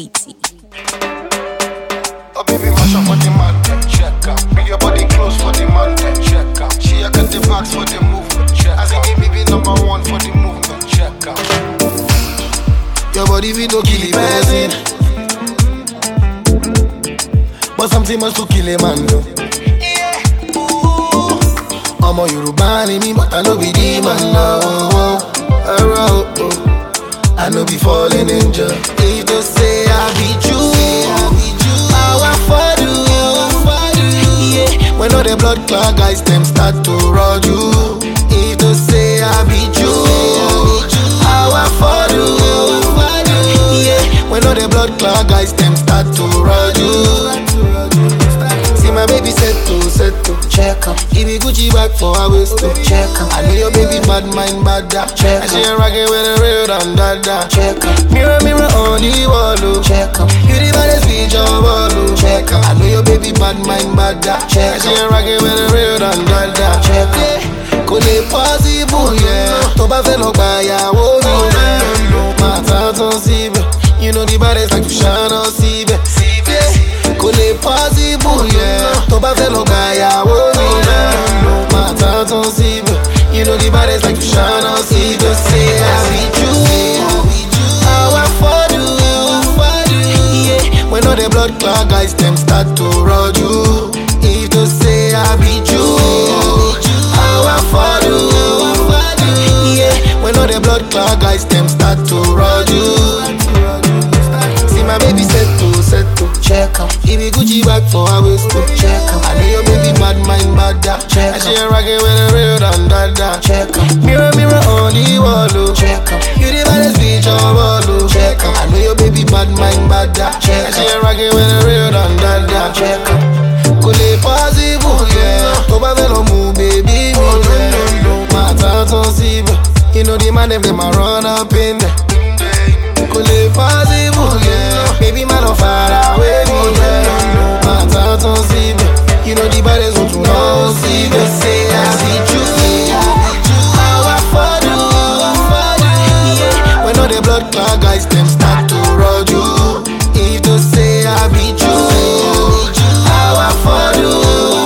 Wheaty. Oh baby, mash up for the man, check out. Bring your body close for the man, check out. She got the backs for the movement, check out. I say baby number one for the movement, check out. Your body we no kill a person, but something must to kill a man, no. I'm a Yoruba in me, but I know be the man now. I know be falling angel. If they say I be true, how I for you. Yeah. When all the blood clot guys them start to roll you. If they say I be true, how I for you. Yeah. When all the blood clot guys them start to roll you. See my baby set to check up. Give me Gucci back for a waist to check up. I know your baby bad mind bad da. Check up. And she rockin' with a real and dada. Check up. Mirror mirror on the wall, check up. You the baddest bitch of all, check up. I know your baby bad mind bad da. Check up. And she rockin' with a real and dada. Check up. Kò lè possible, yeah. Tó bá fẹ́ lọ gba ìyàwó mi, máa tán tán síbẹ̀. You know the baddest like to shine on síbẹ̀. Kò lè possible, yeah. Tó bá fẹ́ lọ gba ìyàwó mi, máa tán tán síbẹ̀. You know the baddest like to shine on síbẹ̀. Say I be true, how I for you. Yeah. When all the blood clot guys them start to roll you. If they say I be true, how I for you. Yeah. When all the blood clot guys them start to roll you. See my baby set to check up. Give me Gucci back for a waist to check up. I know your baby bad mind bad da. Check up. And she rockin' with a real and dada. Check up. Mirror mirror on the wall, check up. You the baddest bitch of all, check up. I know your baby bad mind bad da. Check up. And she rockin' with a real and dada. Check up. Kò lè possible, yeah. Tó bá fẹ́ lọ mú baby mi, yeah. Máa tán tán síbẹ̀. You know the man them a run up in there. Kò lè possible, yeah. Baby man on far away me, yeah. Máa tán tán síbẹ̀. You know the baddest want to know síbẹ̀. Say I be true, how I for you. Yeah. When all the blood clot guys them start to roll you. If they say I be true, how I for you.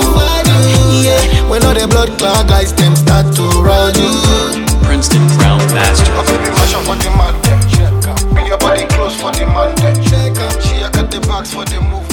Yeah. When all the blood clot guys them start to roll you. Princeton Crown Master. Oh baby, mash up for the man, check up. Bring your body close for the man, check up. She got the bags for the move.